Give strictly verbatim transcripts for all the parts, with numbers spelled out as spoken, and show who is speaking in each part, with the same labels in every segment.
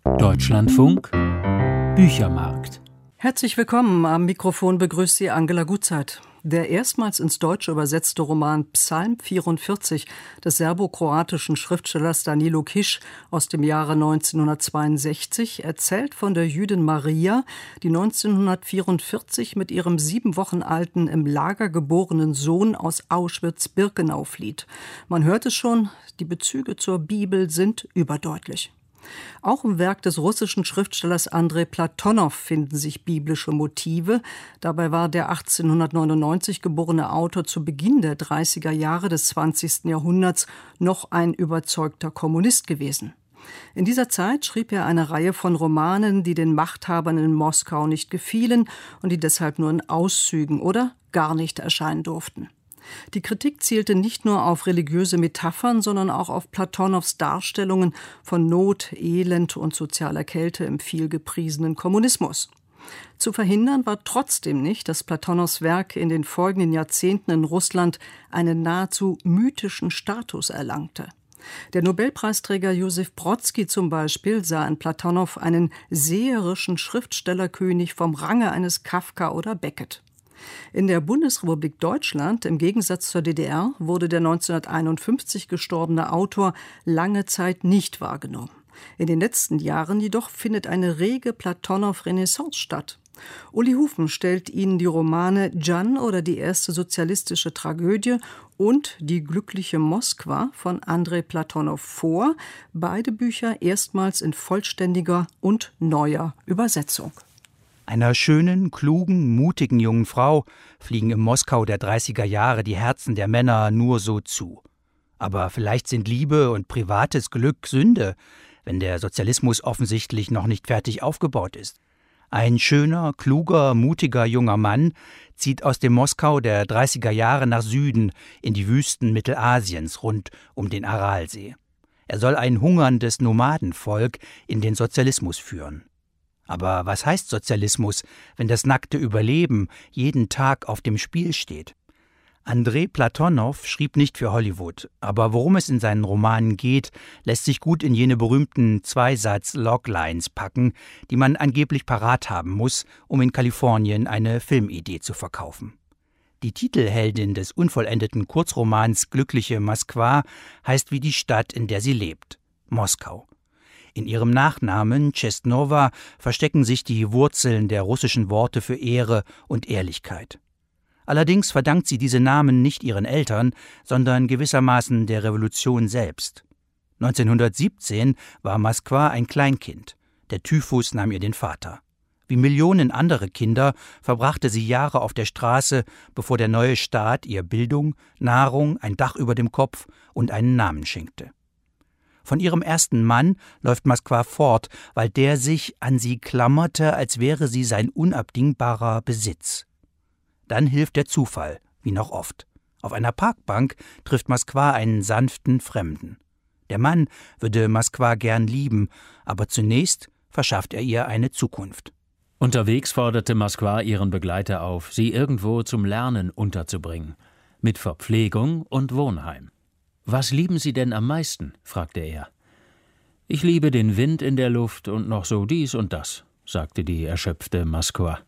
Speaker 1: Deutschlandfunk Büchermarkt.
Speaker 2: Herzlich willkommen. Am Mikrofon begrüßt Sie Angela Gutzeit. Der erstmals ins Deutsche übersetzte Roman Psalm vierundvierzig des serbokroatischen Schriftstellers Danilo Kiš aus dem Jahre neunzehnhundertzweiundsechzig erzählt von der Jüdin Maria, die neunzehnhundertvierundvierzig mit ihrem sieben Wochen alten, im Lager geborenen Sohn aus Auschwitz-Birkenau flieht. Man hört es schon, die Bezüge zur Bibel sind überdeutlich. Auch im Werk des russischen Schriftstellers Andrei Platonow finden sich biblische Motive. Dabei war der achtzehnhundertneunundneunzig geborene Autor zu Beginn der dreißiger Jahre des zwanzigsten Jahrhunderts noch ein überzeugter Kommunist gewesen. In dieser Zeit schrieb er eine Reihe von Romanen, die den Machthabern in Moskau nicht gefielen und die deshalb nur in Auszügen oder gar nicht erscheinen durften. Die Kritik zielte nicht nur auf religiöse Metaphern, sondern auch auf Platonows Darstellungen von Not, Elend und sozialer Kälte im vielgepriesenen Kommunismus. Zu verhindern war trotzdem nicht, dass Platonows Werk in den folgenden Jahrzehnten in Russland einen nahezu mythischen Status erlangte. Der Nobelpreisträger Josef Brodsky zum Beispiel sah in Platonow einen seherischen Schriftstellerkönig vom Range eines Kafka oder Beckett. In der Bundesrepublik Deutschland, im Gegensatz zur D D R, wurde der neunzehnhunderteinundfünfzig gestorbene Autor lange Zeit nicht wahrgenommen. In den letzten Jahren jedoch findet eine rege Platonow-Renaissance statt. Uli Hufen stellt Ihnen die Romane Jan oder die erste sozialistische Tragödie und Die glückliche Moskwa von Andrei Platonow vor. Beide Bücher erstmals in vollständiger und neuer Übersetzung.
Speaker 3: Einer schönen, klugen, mutigen jungen Frau fliegen im Moskau der dreißiger Jahre die Herzen der Männer nur so zu. Aber vielleicht sind Liebe und privates Glück Sünde, wenn der Sozialismus offensichtlich noch nicht fertig aufgebaut ist. Ein schöner, kluger, mutiger junger Mann zieht aus dem Moskau der dreißiger Jahre nach Süden in die Wüsten Mittelasiens rund um den Aralsee. Er soll ein hungerndes Nomadenvolk in den Sozialismus führen. Aber was heißt Sozialismus, wenn das nackte Überleben jeden Tag auf dem Spiel steht? Andrei Platonow schrieb nicht für Hollywood, aber worum es in seinen Romanen geht, lässt sich gut in jene berühmten Zweisatz-Loglines packen, die man angeblich parat haben muss, um in Kalifornien eine Filmidee zu verkaufen. Die Titelheldin des unvollendeten Kurzromans Glückliche Moskwa heißt wie die Stadt, in der sie lebt: Moskau. In ihrem Nachnamen Chestnova verstecken sich die Wurzeln der russischen Worte für Ehre und Ehrlichkeit. Allerdings verdankt sie diese Namen nicht ihren Eltern, sondern gewissermaßen der Revolution selbst. neunzehnhundertsiebzehn war Moskwa ein Kleinkind. Der Typhus nahm ihr den Vater. Wie Millionen andere Kinder verbrachte sie Jahre auf der Straße, bevor der neue Staat ihr Bildung, Nahrung, ein Dach über dem Kopf und einen Namen schenkte. Von ihrem ersten Mann läuft Moskwa fort, weil der sich an sie klammerte, als wäre sie sein unabdingbarer Besitz. Dann hilft der Zufall, wie noch oft. Auf einer Parkbank trifft Moskwa einen sanften Fremden. Der Mann würde Moskwa gern lieben, aber zunächst verschafft er ihr eine Zukunft.
Speaker 1: Unterwegs forderte Moskwa ihren Begleiter auf, sie irgendwo zum Lernen unterzubringen, mit Verpflegung und Wohnheim. »Was lieben Sie denn am meisten?« fragte er. »Ich liebe den Wind in der Luft und noch so dies und das«, sagte die erschöpfte Moskwa.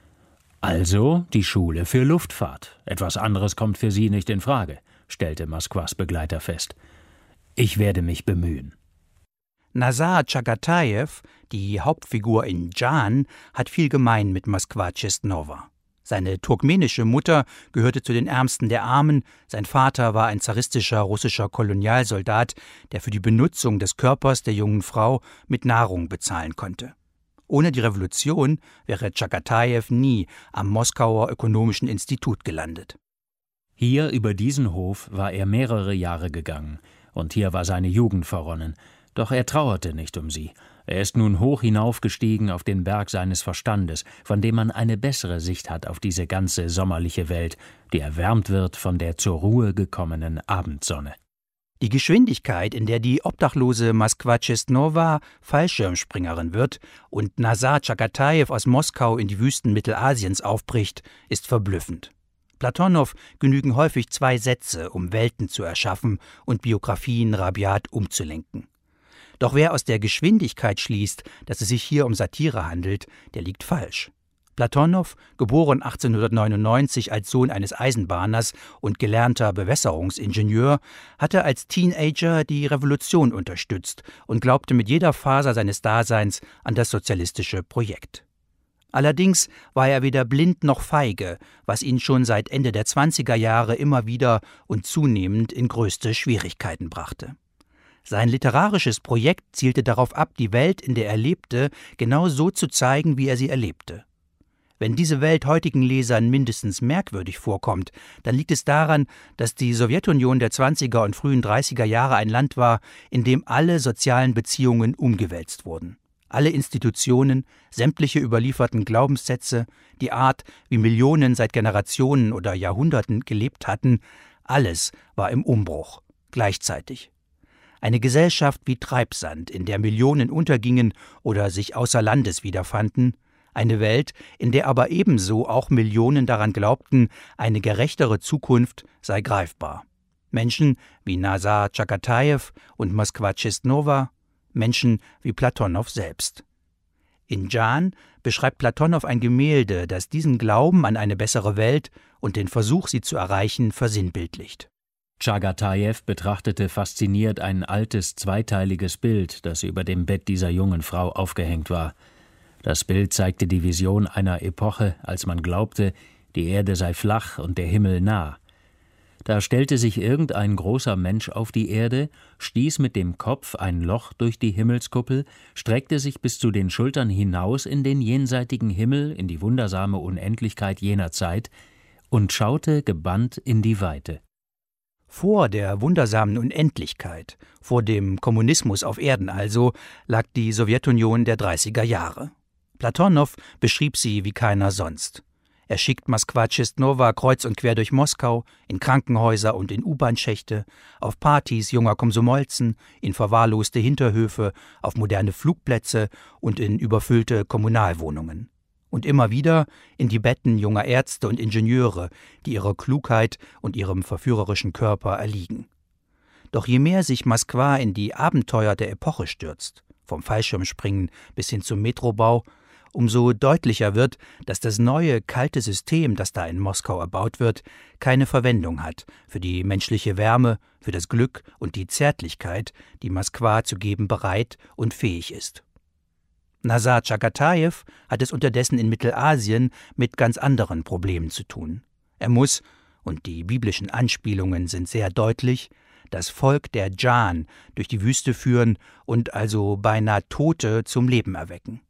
Speaker 1: »Also die Schule für Luftfahrt. Etwas anderes kommt für Sie nicht in Frage«, stellte Moskwas Begleiter fest. »Ich werde mich bemühen.«
Speaker 3: Nazar Tschagatajew, die Hauptfigur in Jan, hat viel gemein mit Moskwa Chestnova. Seine turkmenische Mutter gehörte zu den Ärmsten der Armen, sein Vater war ein zaristischer russischer Kolonialsoldat, der für die Benutzung des Körpers der jungen Frau mit Nahrung bezahlen konnte. Ohne die Revolution wäre Tschagatajew nie am Moskauer Ökonomischen Institut gelandet.
Speaker 1: Hier über diesen Hof war er mehrere Jahre gegangen, und hier war seine Jugend verronnen. Doch er trauerte nicht um sie. Er ist nun hoch hinaufgestiegen auf den Berg seines Verstandes, von dem man eine bessere Sicht hat auf diese ganze sommerliche Welt, die erwärmt wird von der zur Ruhe gekommenen Abendsonne.
Speaker 3: Die Geschwindigkeit, in der die obdachlose Moskwa Chestnova Fallschirmspringerin wird und Nazar Tschagatajew aus Moskau in die Wüsten Mittelasiens aufbricht, ist verblüffend. Platonow genügen häufig zwei Sätze, um Welten zu erschaffen und Biografien rabiat umzulenken. Doch wer aus der Geschwindigkeit schließt, dass es sich hier um Satire handelt, der liegt falsch. Platonow, geboren achtzehnhundertneunundneunzig als Sohn eines Eisenbahners und gelernter Bewässerungsingenieur, hatte als Teenager die Revolution unterstützt und glaubte mit jeder Faser seines Daseins an das sozialistische Projekt. Allerdings war er weder blind noch feige, was ihn schon seit Ende der zwanziger Jahre immer wieder und zunehmend in größte Schwierigkeiten brachte. Sein literarisches Projekt zielte darauf ab, die Welt, in der er lebte, genau so zu zeigen, wie er sie erlebte. Wenn diese Welt heutigen Lesern mindestens merkwürdig vorkommt, dann liegt es daran, dass die Sowjetunion der zwanziger und frühen dreißiger Jahre ein Land war, in dem alle sozialen Beziehungen umgewälzt wurden. Alle Institutionen, sämtliche überlieferten Glaubenssätze, die Art, wie Millionen seit Generationen oder Jahrhunderten gelebt hatten, alles war im Umbruch, gleichzeitig. Eine Gesellschaft wie Treibsand, in der Millionen untergingen oder sich außer Landes wiederfanden, eine Welt, in der aber ebenso auch Millionen daran glaubten, eine gerechtere Zukunft sei greifbar. Menschen wie Nazar Tschagatajew und Moskwa Chestnova, Menschen wie Platonow selbst. In Jan beschreibt Platonow ein Gemälde, das diesen Glauben an eine bessere Welt und den Versuch, sie zu erreichen, versinnbildlicht.
Speaker 1: Tschagatajew betrachtete fasziniert ein altes, zweiteiliges Bild, das über dem Bett dieser jungen Frau aufgehängt war. Das Bild zeigte die Vision einer Epoche, als man glaubte, die Erde sei flach und der Himmel nah. Da stellte sich irgendein großer Mensch auf die Erde, stieß mit dem Kopf ein Loch durch die Himmelskuppel, streckte sich bis zu den Schultern hinaus in den jenseitigen Himmel, in die wundersame Unendlichkeit jener Zeit, und schaute gebannt in die Weite.
Speaker 3: Vor der wundersamen Unendlichkeit, vor dem Kommunismus auf Erden also, lag die Sowjetunion der dreißiger Jahre. Platonow beschrieb sie wie keiner sonst. Er schickt Moskwa Chestnova kreuz und quer durch Moskau, in Krankenhäuser und in U-Bahn-Schächte, auf Partys junger Komsomolzen, in verwahrloste Hinterhöfe, auf moderne Flugplätze und in überfüllte Kommunalwohnungen. Und immer wieder in die Betten junger Ärzte und Ingenieure, die ihrer Klugheit und ihrem verführerischen Körper erliegen. Doch je mehr sich Moskwa in die Abenteuer der Epoche stürzt, vom Fallschirmspringen bis hin zum Metrobau, umso deutlicher wird, dass das neue, kalte System, das da in Moskau erbaut wird, keine Verwendung hat für die menschliche Wärme, für das Glück und die Zärtlichkeit, die Moskwa zu geben bereit und fähig ist. Nazar Tschagatajew hat es unterdessen in Mittelasien mit ganz anderen Problemen zu tun. Er muss, und die biblischen Anspielungen sind sehr deutlich, das Volk der Jan durch die Wüste führen und also beinahe Tote zum Leben erwecken.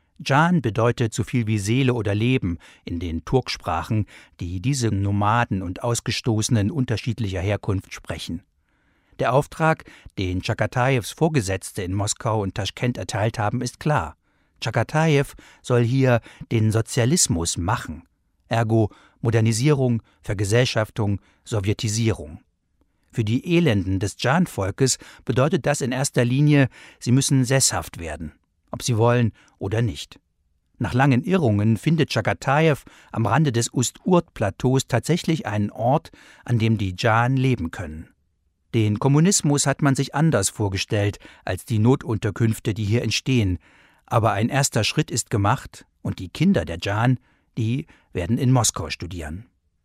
Speaker 3: Jan bedeutet so viel wie Seele oder Leben in den Turksprachen, die diese Nomaden und Ausgestoßenen unterschiedlicher Herkunft sprechen. Der Auftrag, den Tschagatajews Vorgesetzte in Moskau und Taschkent erteilt haben, ist klar. Tschagatajew soll hier den Sozialismus machen, ergo Modernisierung, Vergesellschaftung, Sowjetisierung. Für die Elenden des Jan-Volkes bedeutet das in erster Linie, sie müssen sesshaft werden, ob sie wollen oder nicht. Nach langen Irrungen findet Tschagatajew am Rande des Ust-Urt-Plateaus tatsächlich einen Ort, an dem die Jan leben können. Den Kommunismus hat man sich anders vorgestellt als die Notunterkünfte, die hier entstehen, aber ein erster Schritt ist gemacht und die Kinder der Jan, die werden in Moskau studieren.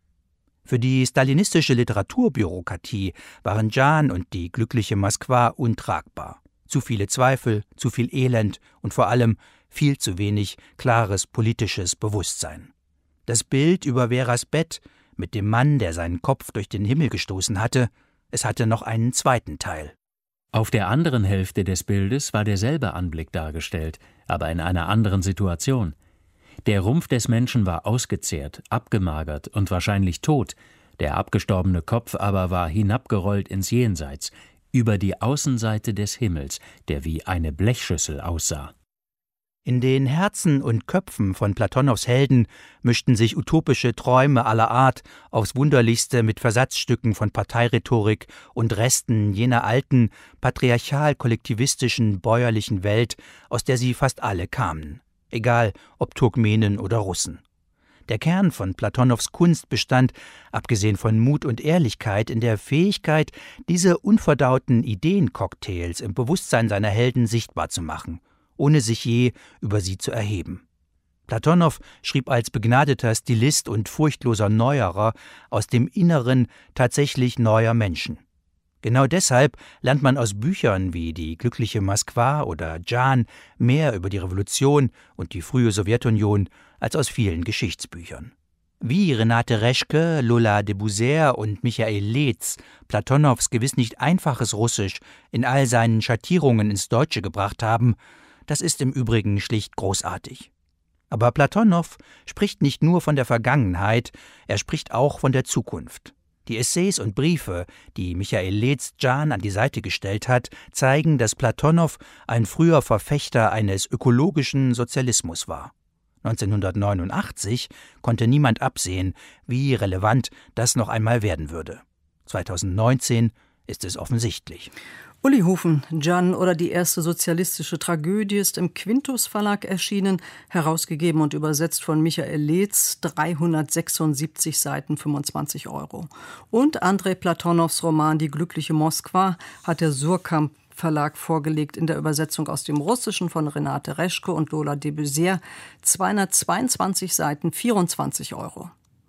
Speaker 3: Für die stalinistische Literaturbürokratie waren Jan und die glückliche Moskwa untragbar. Zu viele Zweifel, zu viel Elend und vor allem viel zu wenig klares politisches Bewusstsein. Das Bild über Veras Bett mit dem Mann, der seinen Kopf durch den Himmel gestoßen hatte, es hatte noch einen zweiten Teil.
Speaker 1: Auf der anderen Hälfte des Bildes war derselbe Anblick dargestellt, aber in einer anderen Situation. Der Rumpf des Menschen war ausgezehrt, abgemagert und wahrscheinlich tot, der abgestorbene Kopf aber war hinabgerollt ins Jenseits, über die Außenseite des Himmels, der wie eine Blechschüssel aussah.
Speaker 3: In den Herzen und Köpfen von Platonows Helden mischten sich utopische Träume aller Art aufs Wunderlichste mit Versatzstücken von Parteirhetorik und Resten jener alten, patriarchal-kollektivistischen, bäuerlichen Welt, aus der sie fast alle kamen, egal ob Turkmenen oder Russen. Der Kern von Platonows Kunst bestand, abgesehen von Mut und Ehrlichkeit, in der Fähigkeit, diese unverdauten Ideencocktails im Bewusstsein seiner Helden sichtbar zu machen, ohne sich je über sie zu erheben. Platonow schrieb als begnadeter Stilist und furchtloser Neuerer aus dem Inneren tatsächlich neuer Menschen. Genau deshalb lernt man aus Büchern wie Die glückliche Moskwa oder Jan mehr über die Revolution und die frühe Sowjetunion als aus vielen Geschichtsbüchern. Wie Renate Reschke, Lola de Buser und Michael Leetz Platonows gewiss nicht einfaches Russisch in all seinen Schattierungen ins Deutsche gebracht haben, das ist im Übrigen schlicht großartig. Aber Platonow spricht nicht nur von der Vergangenheit, er spricht auch von der Zukunft. Die Essays und Briefe, die Michael Leetz Jan an die Seite gestellt hat, zeigen, dass Platonow ein früher Verfechter eines ökologischen Sozialismus war. neunzehnhundertneunundachtzig konnte niemand absehen, wie relevant das noch einmal werden würde. zweitausendneunzehn ist es offensichtlich.
Speaker 2: Uli Hofen, Jan oder die erste sozialistische Tragödie ist im Quintus Verlag erschienen, herausgegeben und übersetzt von Michael Leetz, dreihundertsechsundsiebzig Seiten, fünfundzwanzig Euro. Und Andrei Platonows Roman Die glückliche Moskwa hat der Surkamp Verlag vorgelegt in der Übersetzung aus dem Russischen von Renate Reschke und Lola de Buser, zweihundertzweiundzwanzig Seiten, vierundzwanzig Euro.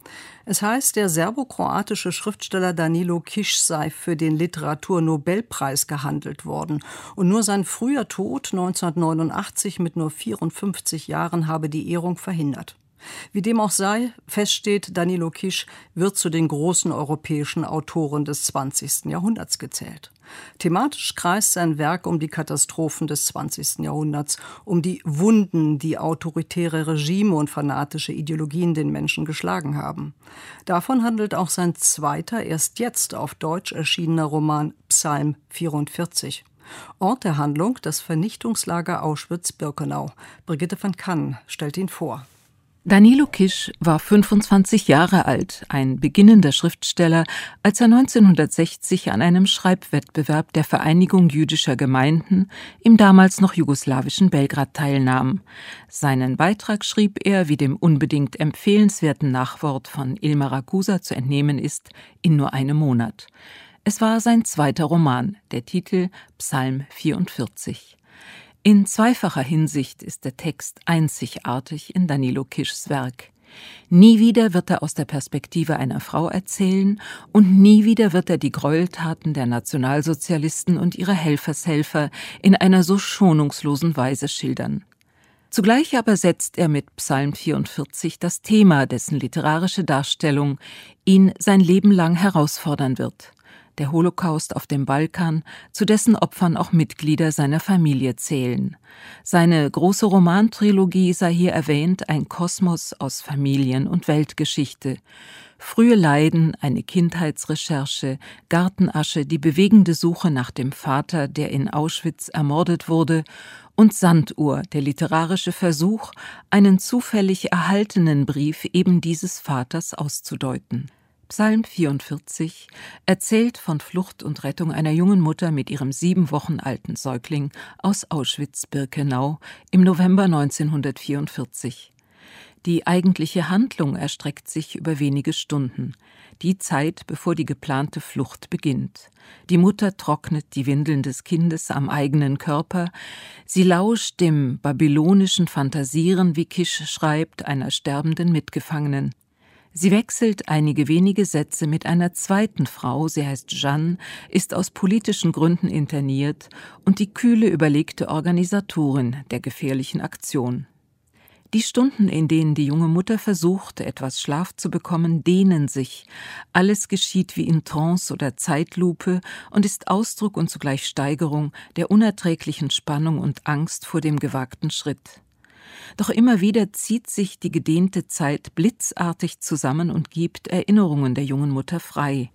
Speaker 2: Es heißt, der serbokroatische Schriftsteller Danilo Kiš sei für den Literaturnobelpreis gehandelt worden. Und nur sein früher Tod neunzehnhundertneunundachtzig mit nur vierundfünfzig Jahren habe die Ehrung verhindert. Wie dem auch sei, feststeht, Danilo Kiš wird zu den großen europäischen Autoren des zwanzigsten Jahrhunderts gezählt. Thematisch kreist sein Werk um die Katastrophen des zwanzigsten Jahrhunderts, um die Wunden, die autoritäre Regime und fanatische Ideologien den Menschen geschlagen haben. Davon handelt auch sein zweiter, erst jetzt auf Deutsch erschienener Roman Psalm vierundvierzig. Ort der Handlung das Vernichtungslager Auschwitz-Birkenau. Brigitte van Kann stellt ihn vor.
Speaker 4: Danilo Kiš war fünfundzwanzig Jahre alt, ein beginnender Schriftsteller, als er neunzehnhundertsechzig an einem Schreibwettbewerb der Vereinigung jüdischer Gemeinden im damals noch jugoslawischen Belgrad teilnahm. Seinen Beitrag schrieb er, wie dem unbedingt empfehlenswerten Nachwort von Ilmar Ragusa zu entnehmen ist, in nur einem Monat. Es war sein zweiter Roman, der Titel Psalm vierundvierzig. In zweifacher Hinsicht ist der Text einzigartig in Danilo Kišs Werk. Nie wieder wird er aus der Perspektive einer Frau erzählen und nie wieder wird er die Gräueltaten der Nationalsozialisten und ihrer Helfershelfer in einer so schonungslosen Weise schildern. Zugleich aber setzt er mit Psalm vierundvierzig das Thema, dessen literarische Darstellung ihn sein Leben lang herausfordern wird. Der Holocaust auf dem Balkan, zu dessen Opfern auch Mitglieder seiner Familie zählen. Seine große Romantrilogie sei hier erwähnt, ein Kosmos aus Familien- und Weltgeschichte. Frühe Leiden, eine Kindheitsrecherche, Gartenasche, die bewegende Suche nach dem Vater, der in Auschwitz ermordet wurde, und Sanduhr, der literarische Versuch, einen zufällig erhaltenen Brief eben dieses Vaters auszudeuten. Psalm vierundvierzig erzählt von Flucht und Rettung einer jungen Mutter mit ihrem sieben Wochen alten Säugling aus Auschwitz-Birkenau im November neunzehnhundertvierundvierzig. Die eigentliche Handlung erstreckt sich über wenige Stunden, die Zeit, bevor die geplante Flucht beginnt. Die Mutter trocknet die Windeln des Kindes am eigenen Körper, sie lauscht dem babylonischen Phantasieren, wie Kiš schreibt, einer sterbenden Mitgefangenen. Sie wechselt einige wenige Sätze mit einer zweiten Frau, sie heißt Jeanne, ist aus politischen Gründen interniert und die kühle, überlegte Organisatorin der gefährlichen Aktion. Die Stunden, in denen die junge Mutter versucht, etwas Schlaf zu bekommen, dehnen sich. Alles geschieht wie in Trance oder Zeitlupe und ist Ausdruck und zugleich Steigerung der unerträglichen Spannung und Angst vor dem gewagten Schritt. Doch immer wieder zieht sich die gedehnte Zeit blitzartig zusammen und gibt Erinnerungen der jungen Mutter frei.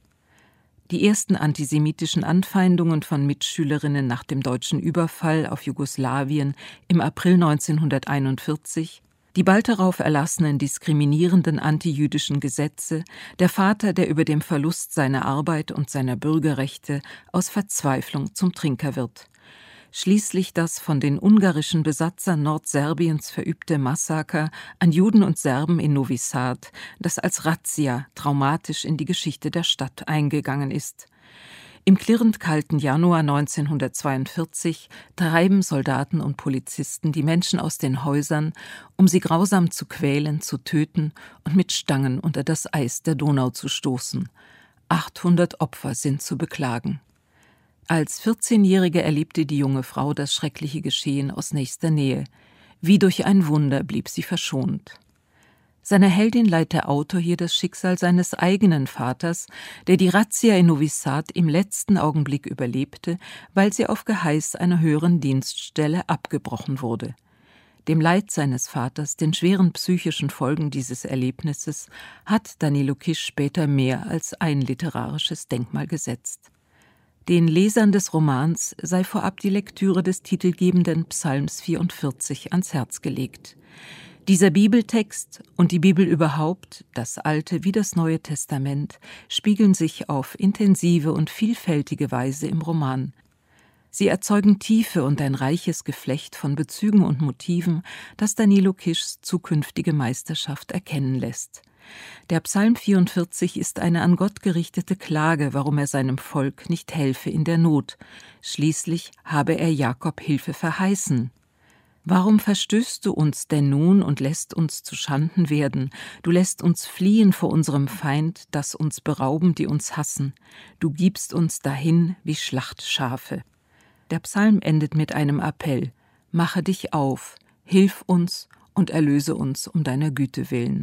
Speaker 4: Die ersten antisemitischen Anfeindungen von Mitschülerinnen nach dem deutschen Überfall auf Jugoslawien im April neunzehnhunderteinundvierzig, die bald darauf erlassenen diskriminierenden antijüdischen Gesetze, der Vater, der über dem Verlust seiner Arbeit und seiner Bürgerrechte aus Verzweiflung zum Trinker wird. Schließlich das von den ungarischen Besatzern Nordserbiens verübte Massaker an Juden und Serben in Novi Sad, das als Razzia traumatisch in die Geschichte der Stadt eingegangen ist. Im klirrend kalten Januar neunzehnhundertzweiundvierzig treiben Soldaten und Polizisten die Menschen aus den Häusern, um sie grausam zu quälen, zu töten und mit Stangen unter das Eis der Donau zu stoßen. achthundert Opfer sind zu beklagen. Als vierzehnjährige erlebte die junge Frau das schreckliche Geschehen aus nächster Nähe. Wie durch ein Wunder blieb sie verschont. Seiner Heldin leiht der Autor hier das Schicksal seines eigenen Vaters, der die Razzia in Novi Sad im letzten Augenblick überlebte, weil sie auf Geheiß einer höheren Dienststelle abgebrochen wurde. Dem Leid seines Vaters, den schweren psychischen Folgen dieses Erlebnisses, hat Danilo Kiš später mehr als ein literarisches Denkmal gesetzt. Den Lesern des Romans sei vorab die Lektüre des titelgebenden Psalms vierundvierzig ans Herz gelegt. Dieser Bibeltext und die Bibel überhaupt, das Alte wie das Neue Testament, spiegeln sich auf intensive und vielfältige Weise im Roman. Sie erzeugen Tiefe und ein reiches Geflecht von Bezügen und Motiven, das Danilo Kišs zukünftige Meisterschaft erkennen lässt. Der Psalm vierundvierzig ist eine an Gott gerichtete Klage, warum er seinem Volk nicht helfe in der Not. Schließlich habe er Jakob Hilfe verheißen. Warum verstößt du uns denn nun und lässt uns zu Schanden werden? Du lässt uns fliehen vor unserem Feind, das uns berauben, die uns hassen. Du gibst uns dahin wie Schlachtschafe. Der Psalm endet mit einem Appell: Mache dich auf, hilf uns und erlöse uns um deiner Güte willen.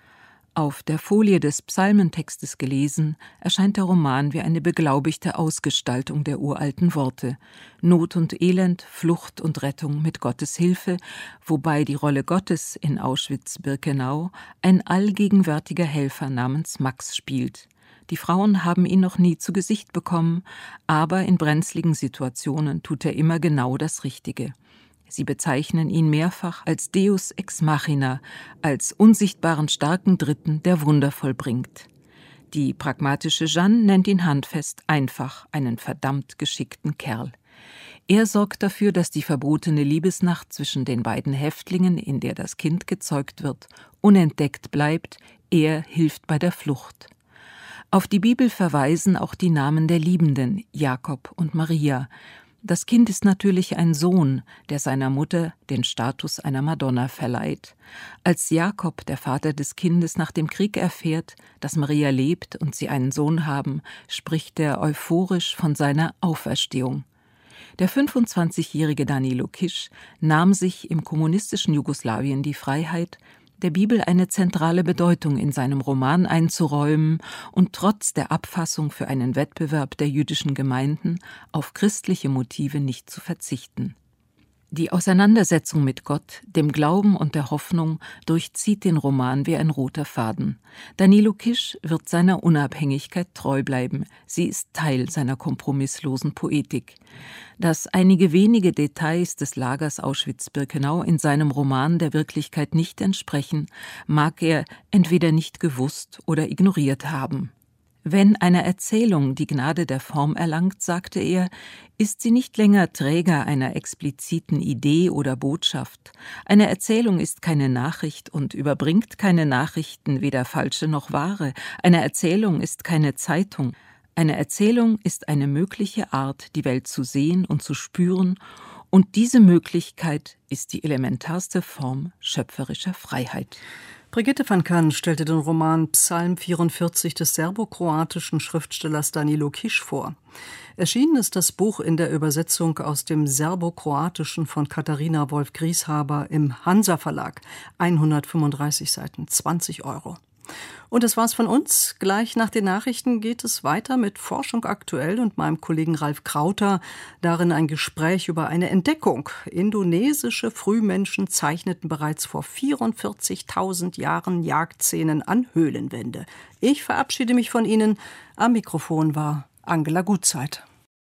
Speaker 4: Auf der Folie des Psalmentextes gelesen, erscheint der Roman wie eine beglaubigte Ausgestaltung der uralten Worte. Not und Elend, Flucht und Rettung mit Gottes Hilfe, wobei die Rolle Gottes in Auschwitz-Birkenau ein allgegenwärtiger Helfer namens Max spielt. Die Frauen haben ihn noch nie zu Gesicht bekommen, aber in brenzligen Situationen tut er immer genau das Richtige. Sie bezeichnen ihn mehrfach als Deus ex machina, als unsichtbaren starken Dritten, der Wunder vollbringt. Die pragmatische Jeanne nennt ihn handfest einfach einen verdammt geschickten Kerl. Er sorgt dafür, dass die verbotene Liebesnacht zwischen den beiden Häftlingen, in der das Kind gezeugt wird, unentdeckt bleibt. Er hilft bei der Flucht. Auf die Bibel verweisen auch die Namen der Liebenden, Jakob und Maria. Das Kind ist natürlich ein Sohn, der seiner Mutter den Status einer Madonna verleiht. Als Jakob, der Vater des Kindes, nach dem Krieg erfährt, dass Maria lebt und sie einen Sohn haben, spricht er euphorisch von seiner Auferstehung. Der fünfundzwanzigjährige Danilo Kiš nahm sich im kommunistischen Jugoslawien die Freiheit, der Bibel eine zentrale Bedeutung in seinem Roman einzuräumen und trotz der Abfassung für einen Wettbewerb der jüdischen Gemeinden auf christliche Motive nicht zu verzichten. Die Auseinandersetzung mit Gott, dem Glauben und der Hoffnung durchzieht den Roman wie ein roter Faden. Danilo Kiš wird seiner Unabhängigkeit treu bleiben. Sie ist Teil seiner kompromisslosen Poetik. Dass einige wenige Details des Lagers Auschwitz-Birkenau in seinem Roman der Wirklichkeit nicht entsprechen, mag er entweder nicht gewusst oder ignoriert haben. Wenn eine Erzählung die Gnade der Form erlangt, sagte er, ist sie nicht länger Träger einer expliziten Idee oder Botschaft. Eine Erzählung ist keine Nachricht und überbringt keine Nachrichten, weder falsche noch wahre. Eine Erzählung ist keine Zeitung. Eine Erzählung ist eine mögliche Art, die Welt zu sehen und zu spüren, und diese Möglichkeit ist die elementarste Form schöpferischer Freiheit.
Speaker 2: Brigitte van Kann stellte den Roman Psalm vierundvierzig des serbokroatischen Schriftstellers Danilo Kiš vor. Erschienen ist das Buch in der Übersetzung aus dem Serbokroatischen von Katharina Wolf-Grieshaber im Hansa Verlag. hundertfünfunddreißig Seiten, zwanzig Euro. Und das war's von uns. Gleich nach den Nachrichten geht es weiter mit Forschung aktuell und meinem Kollegen Ralf Krauter. Darin ein Gespräch über eine Entdeckung. Indonesische Frühmenschen zeichneten bereits vor vierundvierzigtausend Jahren Jagdszenen an Höhlenwände. Ich verabschiede mich von Ihnen. Am Mikrofon war Angela Gutzeit.